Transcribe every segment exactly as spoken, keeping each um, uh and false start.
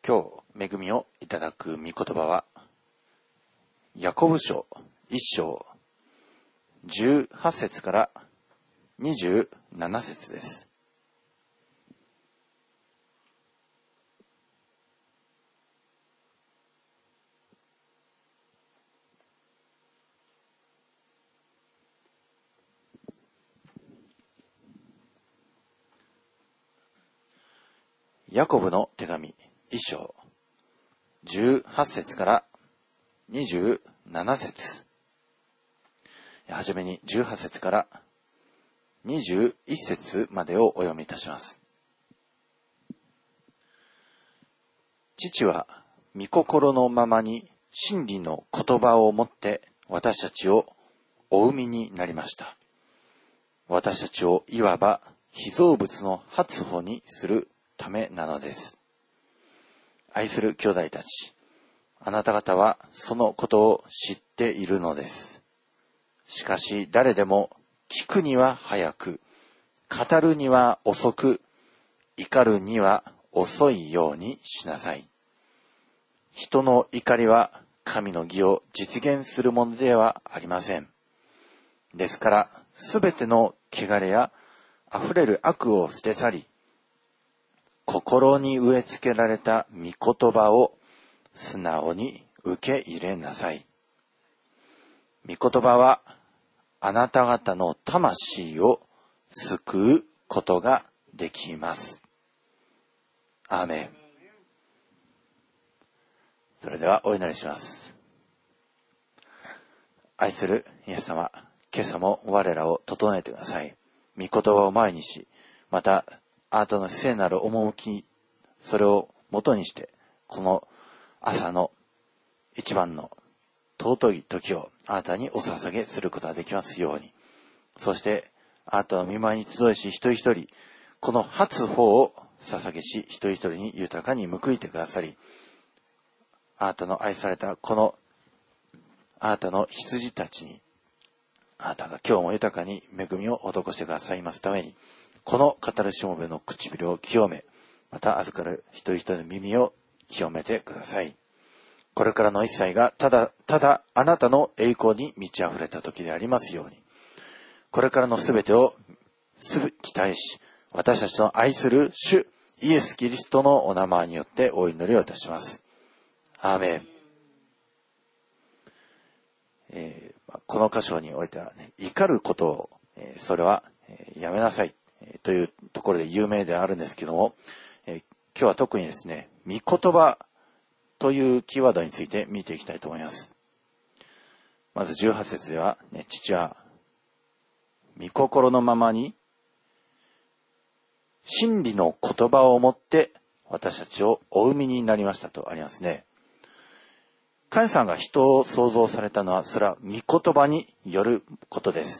今日恵みをいただく御言葉はヤコブ書一章じゅうはち節からにじゅうなな節です。ヤコブの手紙一章じゅうはち節からにじゅうなな節、はじめにじゅうはち節からにじゅういち節までをお読みいたします。父は御心のままに真理の言葉をもって私たちをお生みになりました。私たちをいわば被造物の初歩にするためなのです。愛する兄弟たち、あなた方はそのことを知っているのです。しかし誰でも聞くには早く、語るには遅く、怒るには遅いようにしなさい。人の怒りは神の義を実現するものではありません。ですから、すべての汚れや溢れる悪を捨て去り、心に植え付けられた御言葉を素直に受け入れなさい。御言葉はあなた方の魂を救うことができます。アーメン。それではお祈りします。愛するイエス様、今朝も我らを整えてください。御言葉を前にし、またあなたの聖なる趣、それを元にして、この朝の一番の尊い時をあなたにお捧げすることができますように。そして、あなたの御前に集いし、一人一人、この初歩を捧げし、一人一人に豊かに報いてくださり、あなたの愛されたこの、あなたの羊たちに、あなたが今日も豊かに恵みを施してくださいますために、この語るしもべの唇を清め、また預かる一人一人の耳を清めてください。これからの一切がただただあなたの栄光に満ち溢れた時でありますように、これからのすべてをすべ期待し、私たちの愛する主イエス・キリストのお名前によってお祈りをいたします。アーメン。えー、この箇所においては、ね、怒ることを、えー、それは、えー、やめなさいというところで有名であるんですけども、えー、今日は特にですね、御言葉というキーワードについて見ていきたいと思います。まずじゅうはち節では、ね、父は御心のままに真理の言葉をもって私たちをお生みになりましたとありますね。神様が人を創造されたのは、それは御言葉によることです。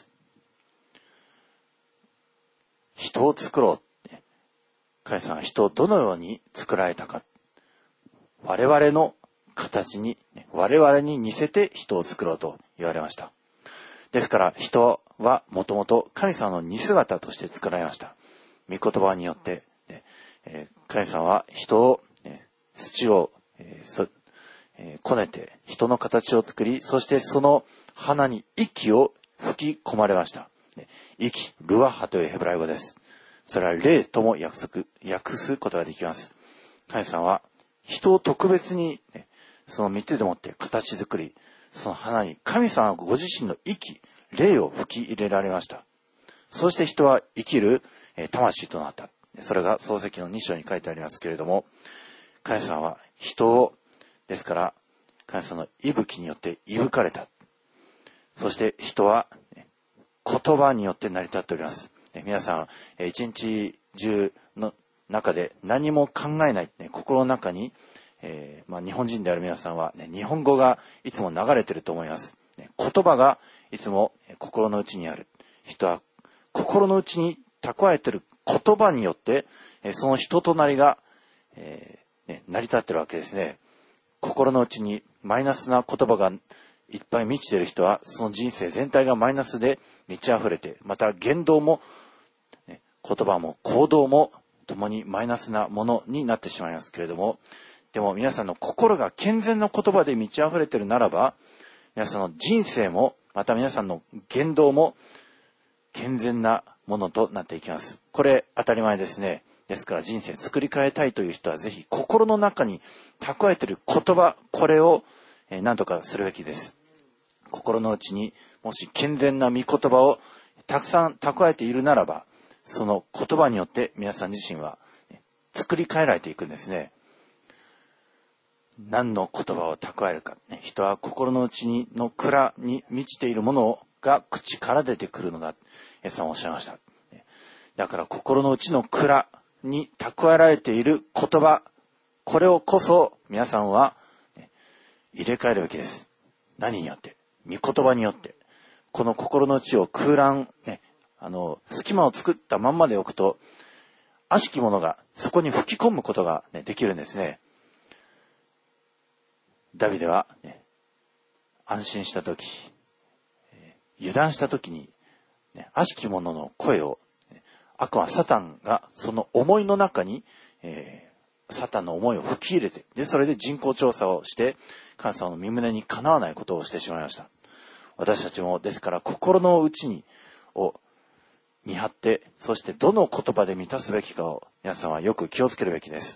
人を作ろう。神様は人をどのように作られたか。我々の形に、我々に似せて人を作ろうと言われました。ですから人はもともと神様の似姿として作られました。御言葉によって、神様は人を、土をこねて人の形を作り、そしてその鼻に息を吹き込まれました。息、ルアハというヘブライ語です。それは霊とも訳す、訳すことができます。神様は人を特別に、ね、その御手でもって形作り、その花に神様ご自身の息、霊を吹き入れられました。そして人は生きる、えー、魂となった。それが創世記のに章に書いてありますけれども、神様は人を、ですから、神様の息吹によっていぶかれた。そして人は、言葉によって成り立っております。皆さん、一日中の中で何も考えない、ね、心の中に、えーまあ、日本人である皆さんは、ね、日本語がいつも流れていると思います。ね、言葉がいつも心の内にある。人は心の内に蓄えている言葉によって、その人となりが、えーね、成り立っているわけですね。心の内にマイナスな言葉がいっぱい満ちている人は、その人生全体がマイナスで満ち溢れて、また言動も、ね、言葉も行動も共にマイナスなものになってしまいますけれども、 でも皆さんの心が健全な言葉で満ち溢れているならば、皆さんの人生も、また皆さんの言動も健全なものとなっていきます。これ当たり前ですね。ですから人生作り変えたいという人はぜひ心の中に蓄えている言葉、これを何とかするべきです。心の内にもし健全な御言葉をたくさん蓄えているならば、その言葉によって皆さん自身は作り変えられていくんですね。何の言葉を蓄えるか。人は心の内にの蔵に満ちているものが口から出てくるのだ。イエス様おっしゃいました。だから心の内の蔵に蓄えられている言葉、これをこそ皆さんは入れ替えるべきです。何によって？御言葉によって。この心の内を空欄、ね、あの、隙間を作ったまんまで置くと、悪しきものがそこに吹き込むことが、ね、できるんですね。ダビデは、ね、安心したとき、油断したときに、ね、悪しき者の声を、ね、悪魔サタンがその思いの中に、えー、サタンの思いを吹き入れて、で、それで人口調査をして、神様の御胸にかなわないことをしてしまいました。私たちも、ですから心の内に、を見張って、そしてどの言葉で満たすべきかを皆さんはよく気をつけるべきです。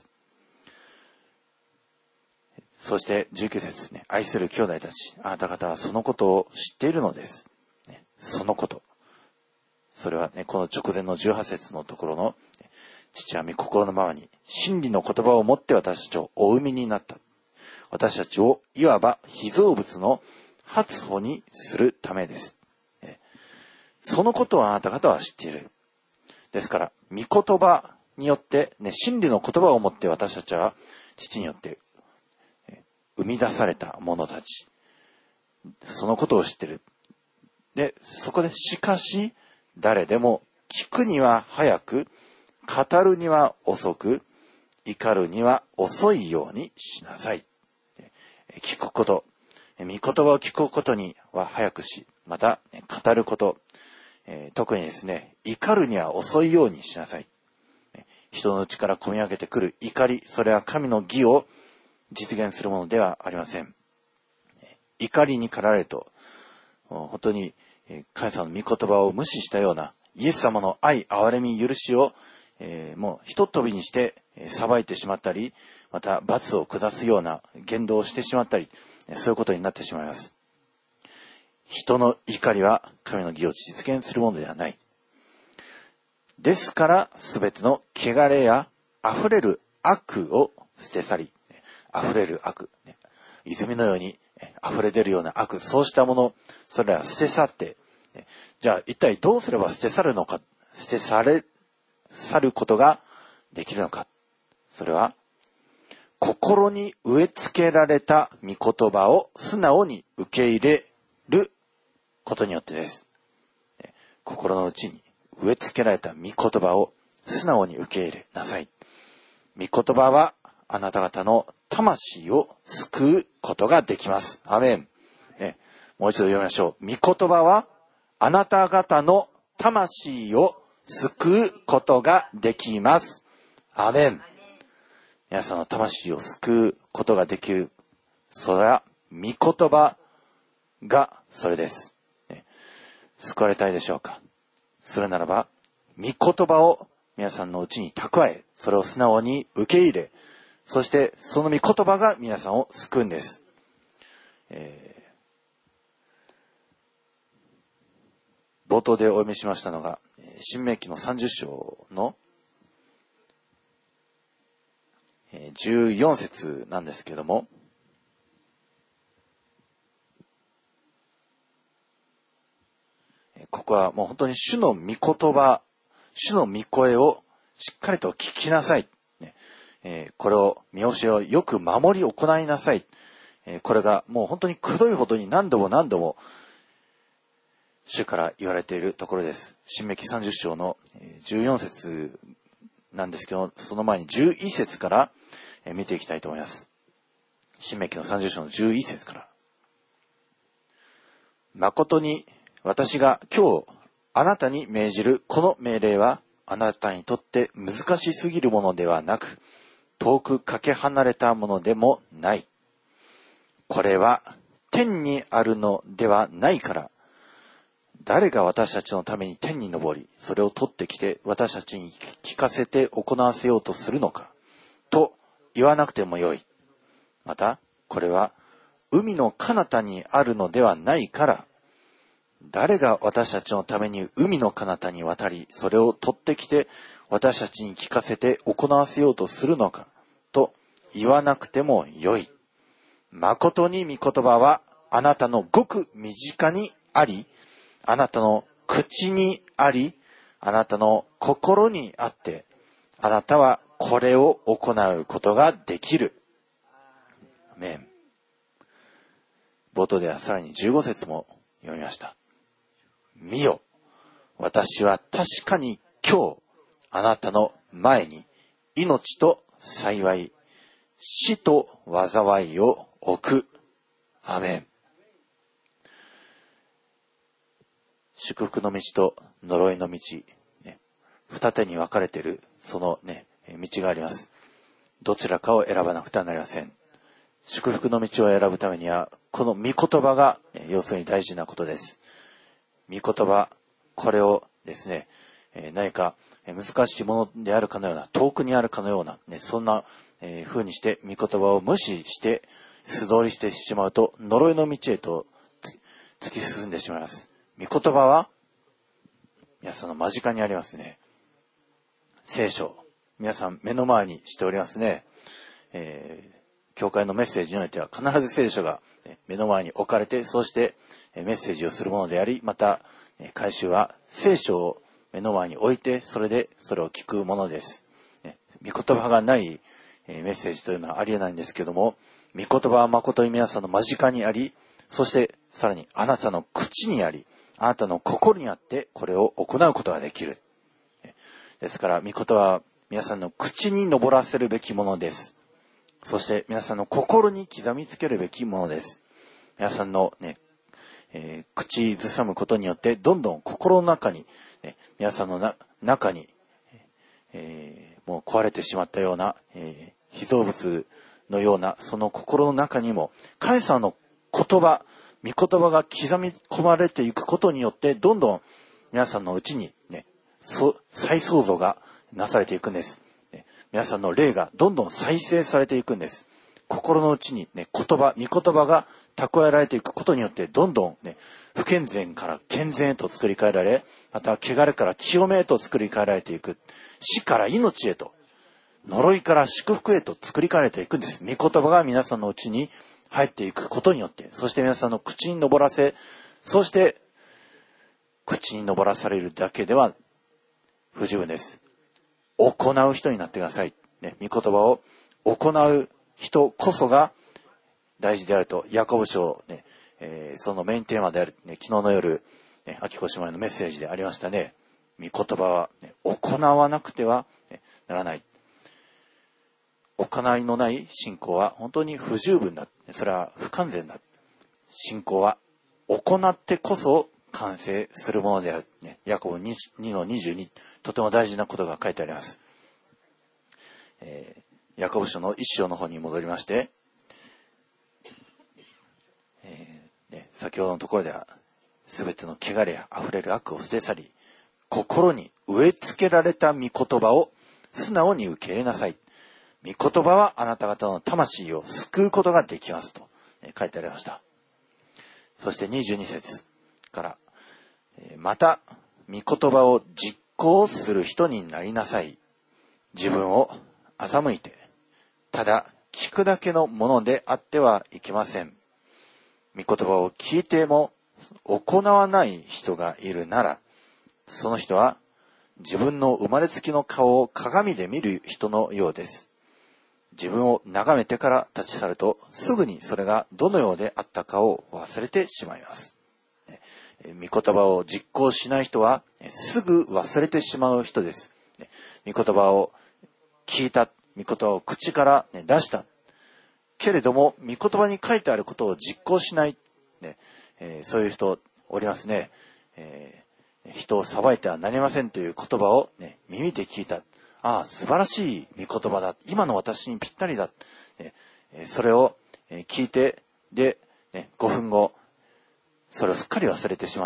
そしてじゅうきゅう節ね、愛する兄弟たち、あなた方はそのことを知っているのです。ね、そのこと。それはね、この直前のじゅうはち節のところの、父は御心のままに、真理の言葉を持って私たちをお産みになった。私たちをいわば被造物の初歩にするためです。ね、そのことをあなた方は知っている。ですから、御言葉によって、ね、真理の言葉を持って私たちは父によって、生み出された者たち。そのことを知っている。で、そこでしかし、誰でも聞くには早く、語るには遅く、怒るには遅いようにしなさい。聞くこと。御言葉を聞くことには早くし、また語ること。特にですね、怒るには遅いようにしなさい。人の内から込み上げてくる怒り、それは神の義を実現するものではありません。怒りに駆られると、本当に神様の御言葉を無視したような、イエス様の愛、憐れみ、許しを、えー、もうひとっ飛びにして裁いてしまったり、また罰を下すような言動をしてしまったり、そういうことになってしまいます。人の怒りは神の義を実現するものではない。ですから、すべての汚れや溢れる悪を捨て去り、溢れる悪、泉のように溢れ出るような悪、そうしたもの、それら捨て去って、じゃあ一体どうすれば捨て去るのか、捨て去れ、去ることができるのか。それは、心に植え付けられた御言葉を素直に受け入れることによってです。心の内に植え付けられた御言葉を素直に受け入れなさい。御言葉はあなた方の魂を救うことができます。アメン。ね、もう一度読みましょう。御言葉はあなた方の魂を救うことができます。アメン。皆さんの魂を救うことができる。それは御言葉がそれです。ね、救われたいでしょうか。それならば、御言葉を皆さんのうちに蓄え、それを素直に受け入れ、そしてその御言葉が皆さんを救うんです。えー、冒頭でお読みしましたのが、申命記のさんじゅっ章のじゅうよん節なんですけども、ここはもう本当に主の御言葉、主の御声をしっかりと聞きなさい。えー、これを、見教えをよく守り行いなさい。えー、これがもう本当にくどいほどに何度も何度も主から言われているところです。申命記さんじゅっ章のじゅうよん節なんですけど、その前にじゅういち節から見ていきたいと思います。申命記のさんじゅっ章のじゅういち節から。誠に私が今日あなたに命じるこの命令はあなたにとって難しすぎるものではなく、 遠くかけ離れたものでもない。これは天にあるのではないから、誰が私たちのために天に昇り、それを取ってきて私たちに聞かせて行わせようとするのか、と言わなくてもよい。また、これは海の彼方にあるのではないから、誰が私たちのために海の彼方に渡り、それを取ってきて私たちに聞かせて行わせようとするのか、と言わなくてもよい。誠に御言葉はあなたのごく身近にあり、あなたの口にあり、あなたの心にあって、あなたはこれを行うことができる。アメン。冒頭ではさらにじゅうご節も読みました。見よ、私は確かに今日あなたの前に命と幸い、死と災いを置く。アメン。祝福の道と呪いの道、ね、二手に分かれているそのね、道があります。どちらかを選ばなくてはなりません。祝福の道を選ぶためには、この御言葉が、ね、要するに大事なことです。御言葉、これをですね、何か難しいものであるかのような、遠くにあるかのような、ね、そんな風にして御言葉を無視して素通りしてしまうと、呪いの道へと突き進んでしまいます。御言葉は皆さんの間近にありますね。聖書、皆さん目の前にしておりますね。えー、教会のメッセージにおいては必ず聖書が目の前に置かれて、そうしてメッセージをするものであり、また改宗は聖書を目の前に置いて、それでそれを聞くものです。御言葉がないメッセージというのはありえないんですけども、御言葉は誠に皆さんの間近にあり、そしてさらにあなたの口にあり、あなたの心にあってこれを行うことができる。ですから御言葉は皆さんの口に上らせるべきものです。そして皆さんの心に刻みつけるべきものです。皆さんのね、えー、口ずさむことによってどんどん心の中に、ね、皆さんのな中に、えー、もう壊れてしまったような、えー、被造物のようなその心の中にも神様の言葉、御言葉が刻み込まれていくことによって、どんどん皆さんのうちにね、再創造がなされていくんです。皆さんの霊がどんどん再生されていくんです。心の内にね、言葉、御言葉が蓄えられていくことによって、どんどんね、不健全から健全へと作り変えられ、また汚れから清めへと作り変えられていく。死から命へと、呪いから祝福へと作り変えられていくんです。御言葉が皆さんのうちに入っていくことによって、そして皆さんの口に上らせ、そして口に上らされるだけでは不十分です。行う人になってください。ね、御言葉を行う人こそが大事であると、ヤコブ書、ねえー、そのメインテーマである、ね、昨日の夜、ね、秋子姉妹のメッセージでありましたね。御言葉は、ね、行わなくては、ね、ならない。行いのない信仰は本当に不十分だ。それは不完全だ。信仰は行ってこそ完成するものである。ね、ヤコブ にのにじゅうに、とても大事なことが書いてあります。えー、ヤコブ書の一章の方に戻りまして、えーね、先ほどのところでは、すべての汚れや溢れる悪を捨て去り、心に植え付けられた御言葉を素直に受け入れなさい。御言葉はあなた方の魂を救うことができますと、えー、書いてありました。そしてにじゅうに節から、えー、また御言葉を実行する人になりなさい。自分を欺いて、ただ聞くだけのものであってはいけません。御言葉を聞いても行わない人がいるなら、その人は自分の生まれつきの顔を鏡で見る人のようです。自分を眺めてから立ち去ると、すぐにそれがどのようであったかを忘れてしまいます。御言葉を実行しない人はすぐ忘れてしまう人です。御言葉を聞いた、御言葉を口から出したけれども、御言葉に書いてあることを実行しない、ねえー、そういう人おりますね。えー、人を裁いてはなりませんという言葉を、ね、耳で聞いた。 ああ、素晴らしい御言葉だ。今の私にぴったりだ。ね、それを聞いて、で、ね、ごふんご、それをすっかり忘れてしまって、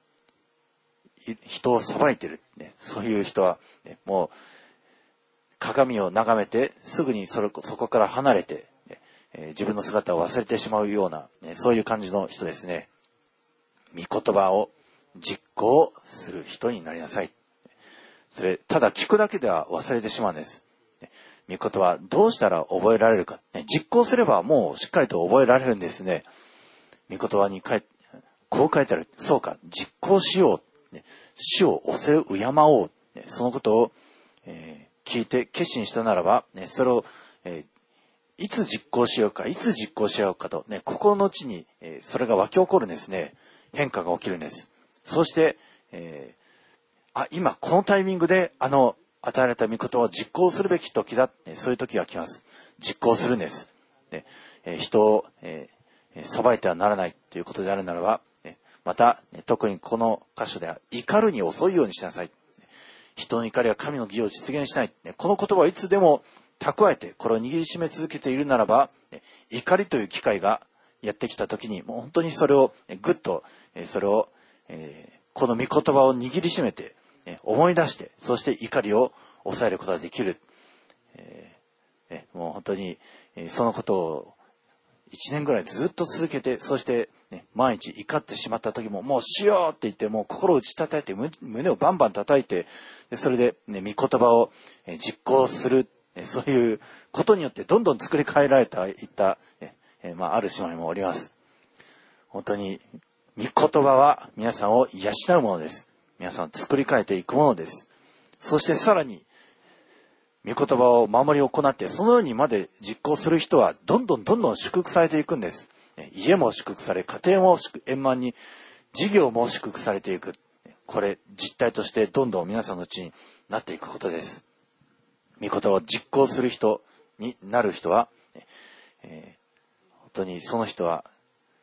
人を裁いてる、ね。そういう人は、ね、もう、鏡を眺めて、すぐにそれそこから離れて、ねえー、自分の姿を忘れてしまうような、ね、そういう感じの人ですね。御言葉を実行する人になりなさい。それ、ただ聞くだけでは忘れてしまうんです。御言葉、どうしたら覚えられるか。ね、実行すればもうしっかりと覚えられるんですね。御言葉に書いこう書いてある。そうか、実行しよう。ね、主をおせ敬おう。ね、そのことを、えー、聞いて決心したならば、ね、それを、えー、いつ実行しようか、いつ実行しようかと、ね、心の内に、えー、それが湧き起こるんですね。変化が起きるんです。そして、えー、あ、今このタイミングであの与えられた御言葉を実行するべき時だ、ね、そういう時が来ます。実行するんです。ねえー、人を、えー、裁いてはならないということであるならば、ね、また、ね、特にこの箇所では怒るに遅いようにしなさい。人の怒りは神の義を実現しない。ね、この言葉をいつでも蓄えて、これを握りしめ続けているならば、ね、怒りという機会がやってきた時に、もう本当にそれをぐっと、それを、えー、この御言葉を握りしめて、思い出して、そして怒りを抑えることができる。えーね、もう本当に、えー、そのことを一年ぐらいずっと続けて、そして、ね、毎日怒ってしまった時も、もうしようって言って、もう心を打ち叩いて、胸をバンバン叩いて、でそれで、ね、御言葉を、えー、実行する、ね、そういうことによってどんどん作り変えられたいった、ねえーまあ、ある姉妹もおります。本当に、御言葉は皆さんを養うものです。皆さんを作り変えていくものです。そしてさらに、御言葉を守り行って、そのようにまで実行する人は、どんどんどんどん祝福されていくんです。家も祝福され、家庭も円満に、事業も祝福されていく。これ、実態としてどんどん皆さんのうちになっていくことです。御言葉を実行する人になる人は、えー、本当にその人は、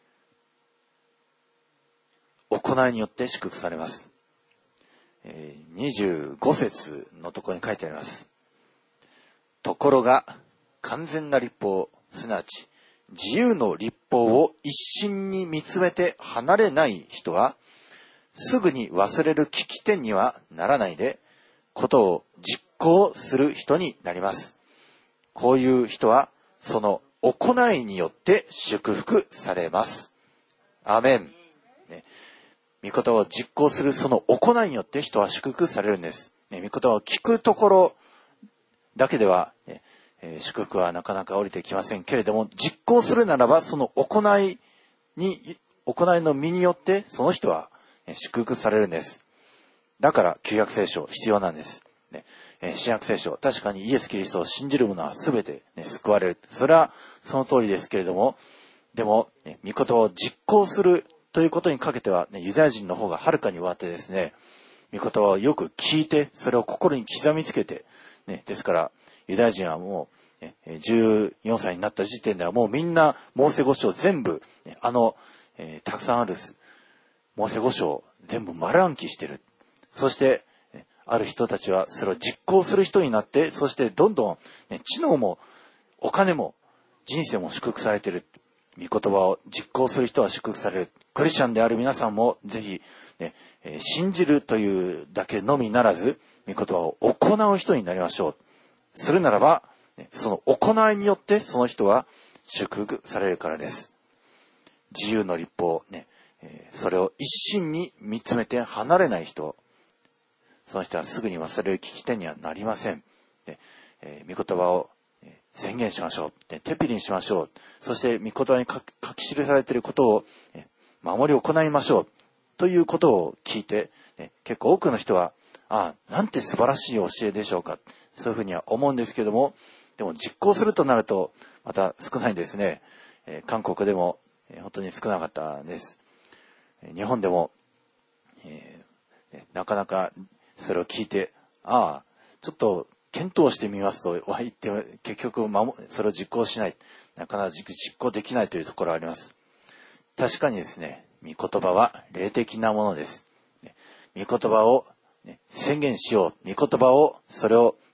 行いによって祝福されます。えー、にじゅうご節のところに書いてあります。ところが、完全な律法、すなわち自由の律法を一心に見つめて離れない人は、すぐに忘れる聞き手にはならないで、ことを実行する人になります。こういう人は、その行いによって祝福されます。アーメン。ね、御言葉を実行するその行いによって人は祝福されるんです。ね、御言葉を聞くところだけでは、ねえー、祝福はなかなか降りてきませんけれども、実行するならばその行いに、行いの身によってその人は、ね、祝福されるんです。だから旧約聖書必要なんです。ねえー、新約聖書、確かにイエス・キリストを信じる者は全て、ね、救われる。それはその通りですけれども、でも、ね、御言葉を実行するということにかけては、ね、ユダヤ人の方がはるかに上回ってですね、御言葉をよく聞いて、それを心に刻みつけて、ね、ですから、ユダヤ人はもう、ね、じゅうよんさいになった時点ではもうみんな、モーセ五書全部、ね、あの、えー、たくさんある、モーセ五書を全部丸暗記してる。そして、ね、ある人たちはそれを実行する人になって、そしてどんどん、ね、知能も、お金も、人生も祝福されている。御言葉を実行する人は祝福される。クリスチャンである皆さんもぜひ、ねえー、信じるというだけのみならず、御言葉を行う人になりましょう。するならば、ね、その行いによってその人は祝福されるからです。自由の律法、ねえー、それを一心に見つめて離れない人、その人はすぐに忘れる聞き手にはなりません。ねえー、御言葉を宣言しましょう。手ぴりにしましょう。そして御言葉に書き記されていることを守り行いましょう。ということを聞いて、結構多くの人は、ああ、なんて素晴らしい教えでしょうか。そういうふうには思うんですけども、でも実行するとなると、また少ないですね。韓国でも本当に少なかったです。日本でも、えー、なかなかそれを聞いて、ああ、ちょっと、検討してみますと言って結局それを実行しない、なかなか実行できないというところがあります。確かにですね、御言葉は霊的なものです。御言葉を宣言しよう、御言葉をそれを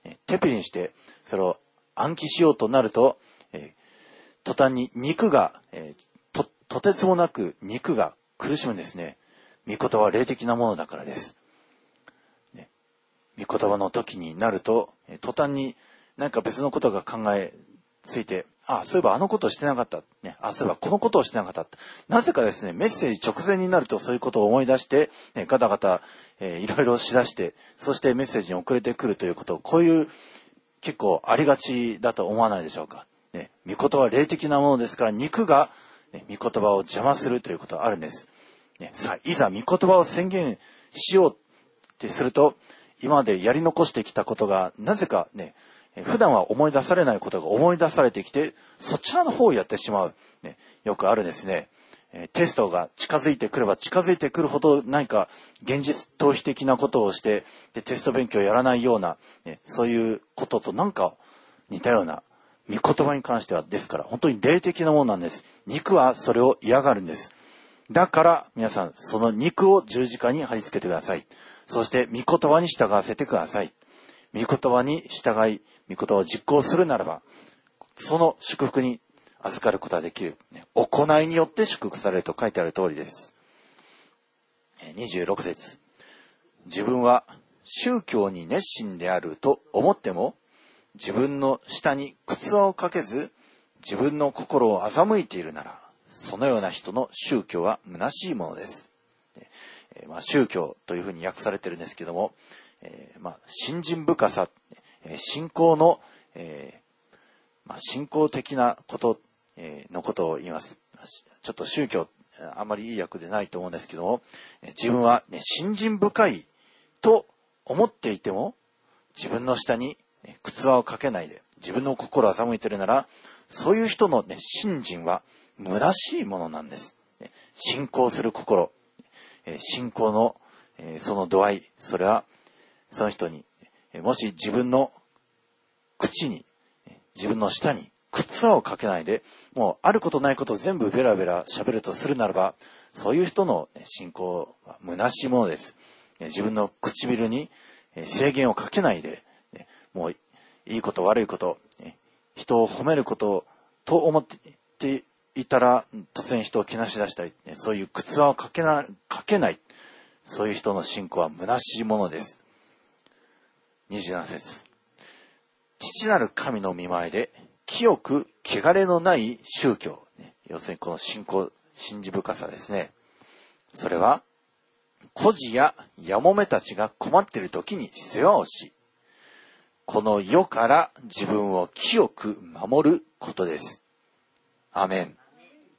手ピリにしてそれを暗記しようとなると、えー、途端に肉が、えー、と、とてつもなく肉が苦しむんですね。御言葉は霊的なものだからです。ね、御言葉の時になると、えー、途端になんか別のことが考えついて、あ、そういえばあのことをしてなかった。ね、あ、そういえばこのことをしてなかった。なぜかですね、メッセージ直前になるとそういうことを思い出して、ね、ガタガタ、えー、いろいろしだして、そしてメッセージに遅れてくるということを、こういう結構ありがちだと思わないでしょうか。ね、御言葉は霊的なものですから、肉が、ね、御言葉を邪魔するということはあるんです。ね、さあ、いざ御言葉を宣言しようってすると、今までやり残してきたことが、なぜかね、普段は思い出されないことが思い出されてきて、そちらの方をやってしまう。ね、よくあるですね。テストが近づいてくれば近づいてくるほど何か現実逃避的なことをしてでテスト勉強をやらないような、ね、そういうこととなんか似たような御言葉に関してはですから本当に霊的なものなんです。肉はそれを嫌がるんです。だから皆さんその肉を十字架に貼り付けてください。そして御言葉に従わせてください。御言葉に従い御言葉を実行するならばその祝福に預かることができる。行いによって祝福されると書いてある通りです。にじゅうろく節。自分は宗教に熱心であると思っても、自分の舌に靴輪をかけず、自分の心を欺いているなら、そのような人の宗教は虚しいものです。えーまあ、宗教というふうに訳されているんですけども、えーまあ、信心深さ、信仰の、えーまあ、信仰的なことのことを言います。ちょっと宗教あまりいい訳でないと思うんですけども、自分は、ね、信心深いと思っていても自分の下に、ね、靴輪をかけないで自分の心を欺いているならそういう人の、ね、信心は虚しいものなんです。信仰する心、信仰のその度合い、それはその人にもし自分の口に自分の舌に靴輪をかけないで、もうあることないことを全部ベラベラ喋るとするならば、そういう人の信仰は虚しいものです。自分の唇に制限をかけないで、もういいこと悪いこと、人を褒めることと思っていたら、突然人をけなし出したり、そういう靴輪をかけな、かけない、そういう人の信仰は虚しいものです。にじゅうなな節。父なる神の御前で、清く汚れのない宗教、要するにこの信仰信じ深さですね。それは孤児ややもめたちが困っている時に世話をし、この世から自分を清く守ることです。アメン。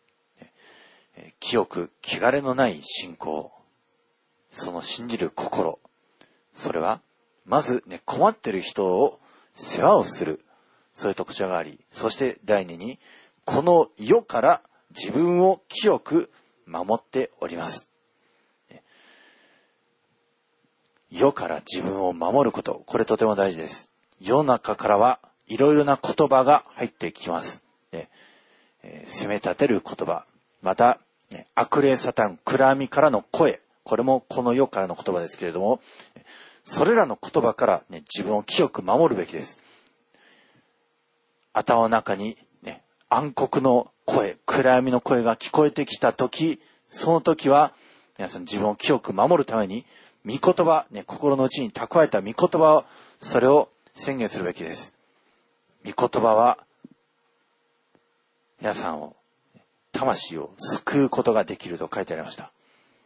清く汚れのない信仰、その信じる心、それはまず、ね、困っている人を世話をする。そういう特徴があり、そして第二に、この世から自分を清く守っております。世から自分を守ること、これとても大事です。世の中からはいろいろな言葉が入ってきます。えー、責め立てる言葉、また、ね、悪霊サタン、暗闇からの声、これもこの世からの言葉ですけれども、それらの言葉から、ね、自分を清く守るべきです。頭の中に、ね、暗黒の声、暗闇の声が聞こえてきたとき、その時は皆さん自分を清く守るために御言葉、ね、心の内に蓄えた御言葉を、それを宣言するべきです。御言葉は皆さんを、魂を救うことができると書いてありました。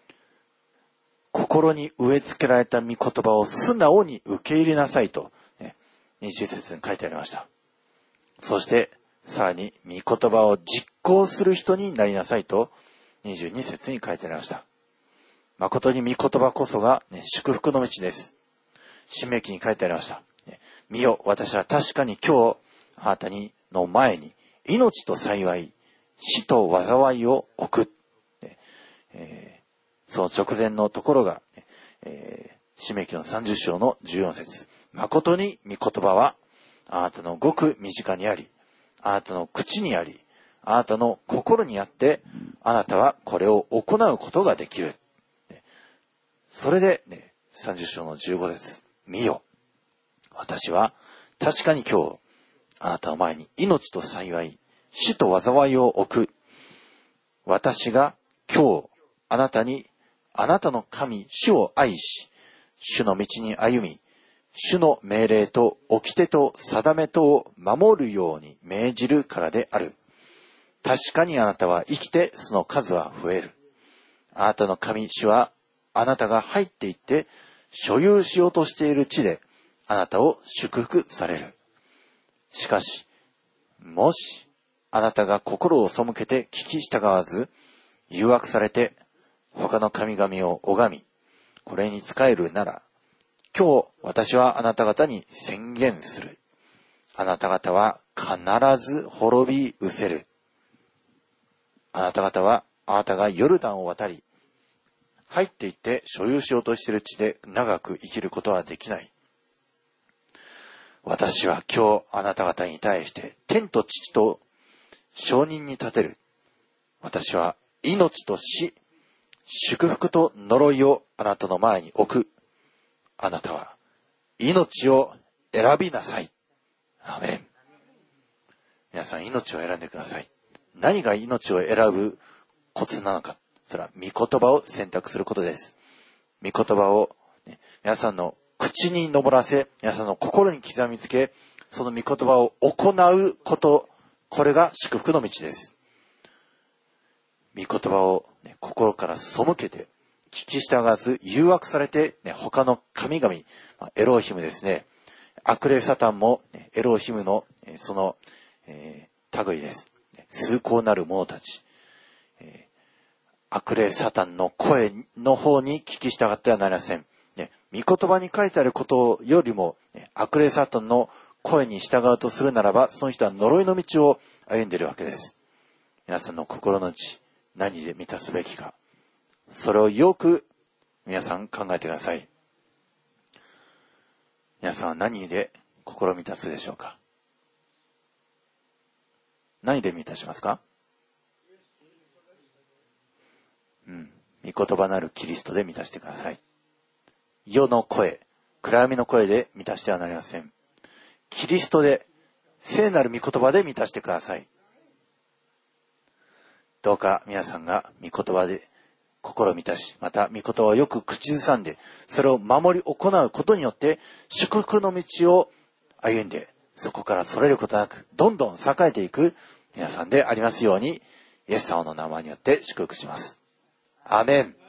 心に植え付けられた御言葉を素直に受け入れなさいと、ね、にじゅう節に書いてありました。そしてさらに御言葉を実行する人になりなさいとにじゅうに節に書いてありました。誠に御言葉こそが、ね、祝福の道です。申命記に書いてありました。見よ、私は確かに今日あなたにの前に命と幸い、死と災いを置く。えー、その直前のところが、えー、申命記のさんじゅっ章のじゅうよん節。誠に御言葉はあなたのごく身近にあり、あなたの口にあり、あなたの心にあって、あなたはこれを行うことができる。それで、ね、さんじゅっ章のじゅうご節。見よ。私は確かに今日、あなたの前に命と幸い、死と災いを置く。私が今日、あなたに、あなたの神、主を愛し、主の道に歩み、主の命令と掟と定めとを守るように命じるからである。確かにあなたは生きてその数は増える。あなたの神、主はあなたが入っていって所有しようとしている地であなたを祝福される。しかし、もしあなたが心を背けて聞き従わず、誘惑されて他の神々を拝み、これに仕えるなら、今日私はあなた方に宣言する。あなた方は必ず滅び失せる。あなた方は、あなたがヨルダンを渡り、入っていって所有しようとしている地で長く生きることはできない。私は今日あなた方に対して天と地と証人に立てる。私は命と死、祝福と呪いをあなたの前に置く。あなたは命を選びなさい。アーメン。皆さん、命を選んでください。何が命を選ぶコツなのか。それは御言葉を選択することです。御言葉を、ね、皆さんの口に上らせ、皆さんの心に刻みつけ、その御言葉を行うこと、これが祝福の道です。御言葉を、ね、心から背けて、聞き従わず誘惑されて、ね、他の神々、まあ、エローヒムですね。悪霊サタンも、ね、エローヒムの、えー、その、えー、類です。崇高なる者たち。えー、悪霊サタンの声の方に聞き従ってはなりません。ね、御言葉に書いてあることよりも、ね、悪霊サタンの声に従うとするならば、その人は呪いの道を歩んでいるわけです。皆さんの心の内、何で満たすべきか。それをよく皆さん考えてください。皆さんは何で心満たすでしょうか。何で満たしますか。うん。御言葉なるキリストで満たしてください。世の声、暗闇の声で満たしてはなりません。キリストで、聖なる御言葉で満たしてください。どうか皆さんが御言葉で心満たし、また御言葉をよく口ずさんで、それを守り行うことによって、祝福の道を歩んで、そこからそれることなく、どんどん栄えていく皆さんでありますように、イエス様の名前によって祝福します。アーメン。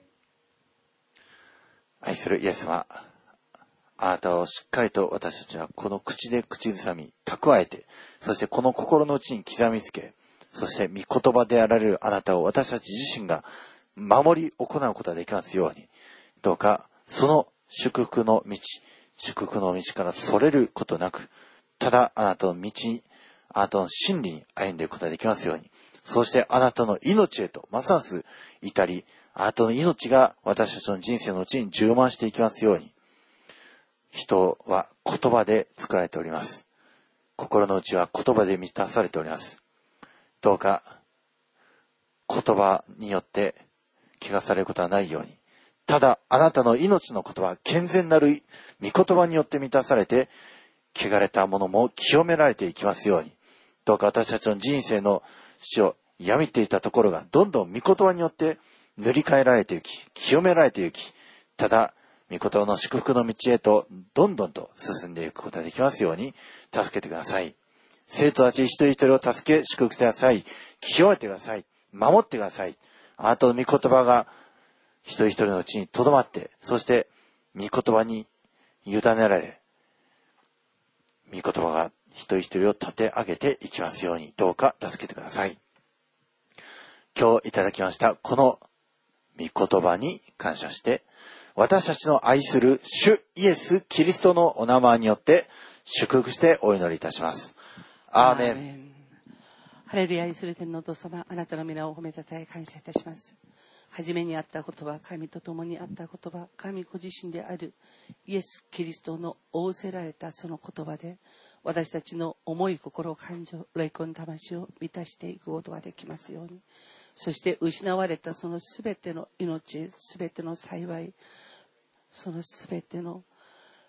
愛するイエス様、あなたをしっかりと私たちはこの口で口ずさみ、蓄えて、そしてこの心の内に刻みつけ、そして御言葉であられるあなたを私たち自身が守り行うことができますように、どうかその祝福の道、祝福の道からそれることなく、ただあなたの道に、あなたの真理に歩んでいくことができますように、そしてあなたの命へとますます至り、あなたの命が私たちの人生のうちに充満していきますように、人は言葉で作られております。心の内は言葉で満たされております。どうか言葉によって汚されることはないように、ただあなたの命の言葉、健全なる御言葉によって満たされて、汚れたものも清められていきますように、どうか私たちの人生の死を病みていたところがどんどん御言葉によって塗り替えられていき、清められていき、ただ御言葉の祝福の道へとどんどんと進んでいくことができますように助けてください。生徒たち一人一人を助け祝福してください。清めてください。守ってください。あなたの御言葉が一人一人のうちに留まって、そして御言葉に委ねられ、御言葉が一人一人を立て上げていきますように、どうか助けてください。今日いただきましたこの御言葉に感謝して、私たちの愛する主イエス・キリストのお名前によって祝福してお祈りいたします。アーメン。アーメン。 ハレルヤ。愛する天のお父様、あなたの皆を褒めたたえ感謝いたします。初めにあった言葉、神と共にあった言葉、神ご自身であるイエス・キリストの仰せられたその言葉で、私たちの思い、心、感情、霊魂、魂を満たしていくことができますように。そして失われたそのすべての命、すべての幸い、そのすべての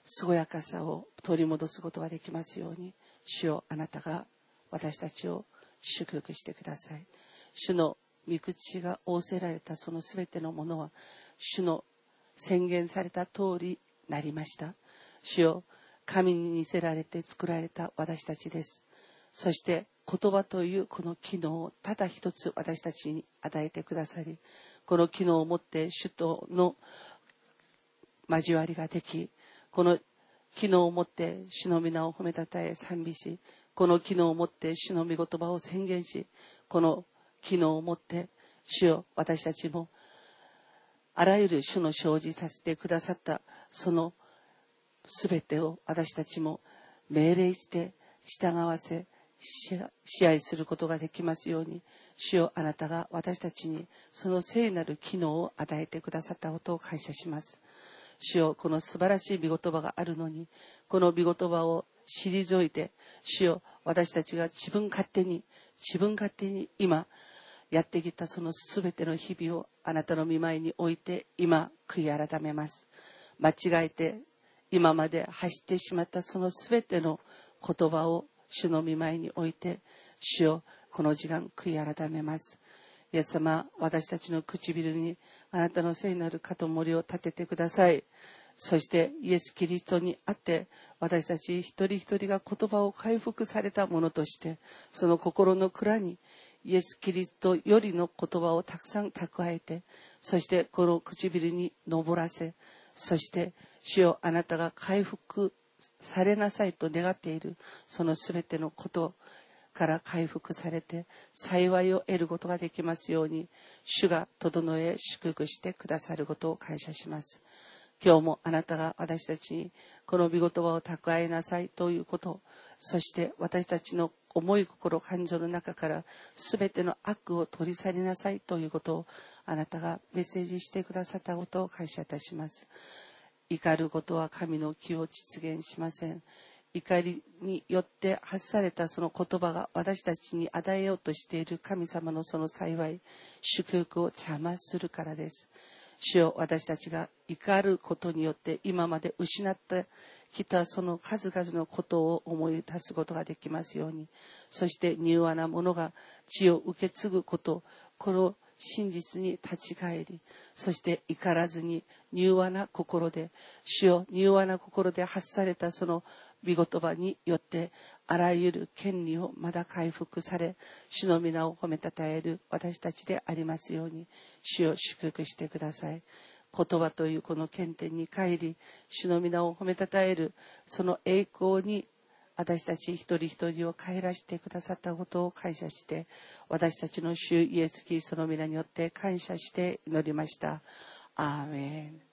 健やかさを取り戻すことができますように、主よ、あなたが私たちを祝福してください。主の御口が仰せられたそのすべてのものは、主の宣言された通りなりました。主よ、神に似せられて作られた私たちです。そして言葉というこの機能をただ一つ私たちに与えてくださり、この機能をもって主との交わりができ、この機能をもって主の皆を褒めたたえ賛美し、この機能をもって主の御言葉を宣言し、この機能をもって主よ、私たちもあらゆる主の生じさせてくださったそのすべてを私たちも命令して従わせ支配することができますように、主よ、あなたが私たちにその聖なる機能を与えてくださったことを感謝します。主よ、この素晴らしい御言葉があるのに、この御言葉を退いて、主よ、私たちが自分勝手に自分勝手に今やってきたそのすべての日々をあなたの御前に置いて今悔い改めます。間違えて今まで発してしまったそのすべての言葉を主の御前に置いて、主よ、この時間悔い改めます。イエス様、私たちの唇にあなたの聖なる肩もりを立ててください。そしてイエス・キリストにあって私たち一人一人が言葉を回復されたものとして、その心の蔵にイエス・キリストよりの言葉をたくさん蓄えて、そしてこの唇に登らせ、そして主よ、あなたが回復されなさいと願っているそのすべてのことから回復されて幸いを得ることができますように、主が整え祝福してくださることを感謝します。今日もあなたが私たちにこの御言葉を蓄えなさいということ、そして私たちの思い心感情の中からすべての悪を取り去りなさいということをあなたがメッセージしてくださったことを感謝いたします。怒ることは神の義を実現しません。怒りによって発されたその言葉が私たちに与えようとしている神様のその幸い、祝福を邪魔するからです。主よ、私たちが怒ることによって今まで失ってきたその数々のことを思い出すことができますように、そして柔和なものが血を受け継ぐこと、この真実に立ち返り、そして怒らずに柔和な心で、主よ、柔和な心で発されたその御言葉によってあらゆる権利をまだ回復され、主の皆を褒めたたえる私たちでありますように、主を祝福してください。言葉というこの原点に帰り、主の皆を褒めたたえるその栄光に私たち一人一人を帰らせてくださったことを感謝して、私たちの主イエスキリストの皆によって感謝して祈りました。アーメン。